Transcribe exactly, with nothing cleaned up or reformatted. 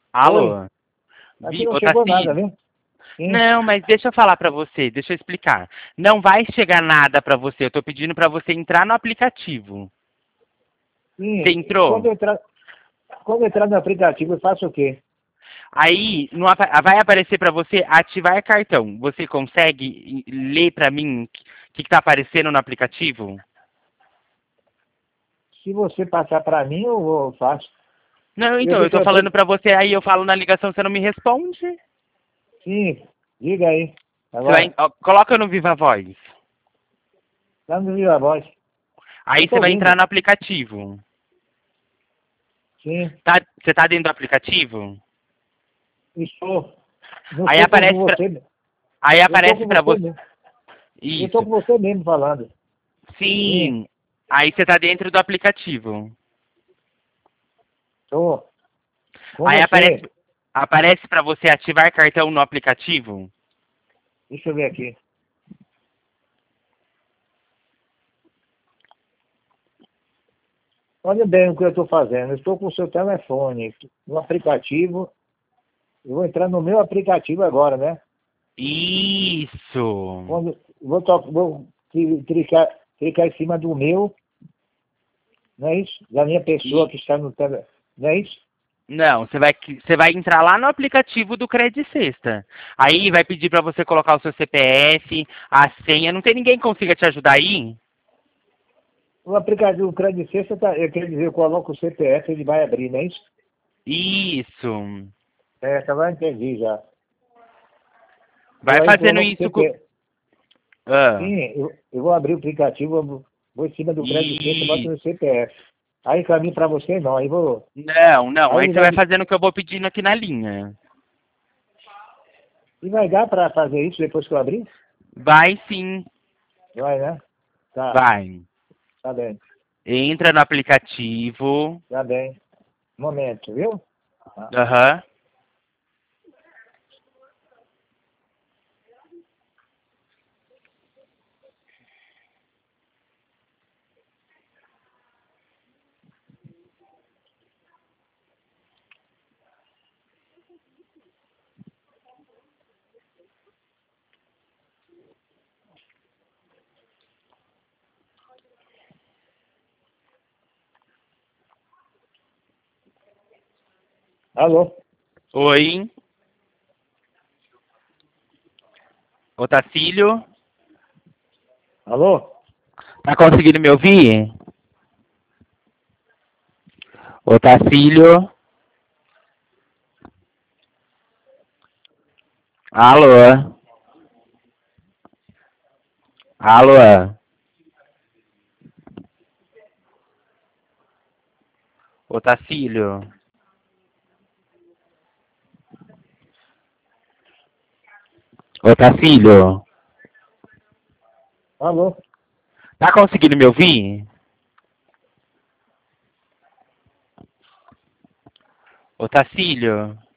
Oi, Alô? aqui Vi, não chegou nada, Otacílio? viu? Sim, Não, mas deixa eu falar pra você, deixa eu explicar. Não vai chegar nada pra você, eu tô pedindo pra você entrar no aplicativo. Você sim. Quando entrou? eu entrar, quando eu entrar no aplicativo, eu faço o quê? Aí no apa- vai aparecer pra você ativar cartão. Você consegue i- ler pra mim o que está aparecendo no aplicativo? Se você passar para mim, eu vou- faço. Não, Eu, então, eu tô- tô eu, tô- falando pra você, aí eu falo na ligação, você não me responde. sim, diga aí. Você vai, Agora, ó, coloca no Viva Voz. dá no viva voz. Eu Aí tô você vai entrar ouvindo. no aplicativo. Sim, Tá, você tá dentro do aplicativo? estou. Não Aí estou com aparece pra, você. aí Eu estou aparece com pra você você. mesmo. Eu estou Isso. com você mesmo falando. Sim, Sim. Aí você tá dentro do aplicativo. estou com Aí aparece, você. aparece para você ativar cartão no aplicativo. Deixa eu ver aqui. Olha bem o que eu estou fazendo. Eu estou com o seu telefone no aplicativo. Eu vou entrar no meu aplicativo agora, né? Isso. Quando, vou, to- vou cli- clicar, clicar em cima do meu, não é isso? Da minha pessoa E que está no telefone, não é isso? não, você vai você vai entrar lá no aplicativo do Credit Sexta. Aí vai pedir para você colocar o seu C P F, a senha. Não tem ninguém que consiga te ajudar aí? O aplicativo do Crédito Sexta, tá, eu quero dizer, eu coloco o C P F, ele vai abrir, não é isso? Isso. É, tá lá, entendi já. Eu Vai aí fazendo coloco o isso com C P F. ah, Sim, eu, eu vou abrir o aplicativo, eu vou, vou em cima do Crédito Sexta, boto e no C P F. Aí caminho para você não, aí vou. não, não. Aí Aí ele você vai. vai fazendo o que eu vou pedindo aqui na linha. E vai dar para fazer isso depois que eu abrir? Vai sim, Vai, né? Tá, vai. tá bem, Entra no aplicativo. tá bem. Momento, viu? Tá. Aham. Alô? Oi, Otacílio. Alô? Tá conseguindo me ouvir? Otacílio. Alô? Alô? Otacílio. Otacílio. Alô? Tá conseguindo me ouvir? Otacílio.